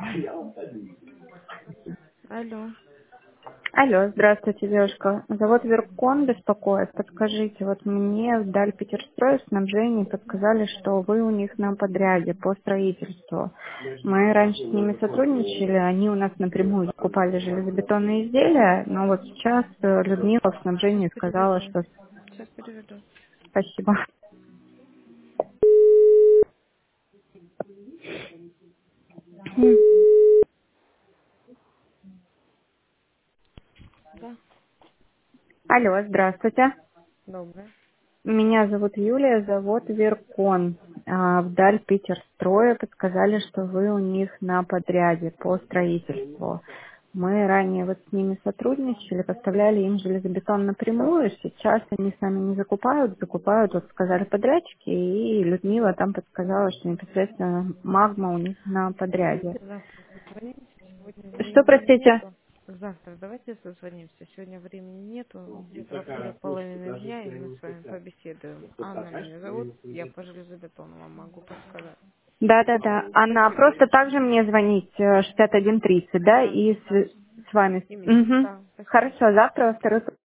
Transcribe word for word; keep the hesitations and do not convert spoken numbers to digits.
Алло. Алло, здравствуйте, девушка. Зовут Веркон, беспокоит. Подскажите, вот мне в Даль Питерстрой снабжение подсказали, что вы у них на подряде по строительству. Мы раньше с ними сотрудничали, они у нас напрямую закупали железобетонные изделия, но вот сейчас э, Людмила в Сейчас снабжении сказала, переведу. что Сейчас переведу. спасибо. М. Да. Алло, здравствуйте. Доброе. Меня зовут Юлия, зовут Веркон. А, В Даль Питерстрое подсказали, что вы у них на подряде по строительству. Мы ранее вот с ними сотрудничали, поставляли им железобетон напрямую. Сейчас они с нами не закупают, закупают, вот сказали подрядчики, и Людмила там подсказала, что непосредственно магма у них на подряде. Давайте завтра созвонимся. Сегодня Что, времени простите? нету. Завтра давайте созвонимся. Сегодня времени нету. Где-то во второй половине дня, и мы с вами побеседуем. Анна меня зовут. Я по железобетону вам могу подсказать. Да-да-да. Она Спасибо. просто также мне звонить э, шестьдесят один тридцать, да, Да, и да. с, с вами. Именно. Мгм. Да, спасибо. Хорошо, завтра во второй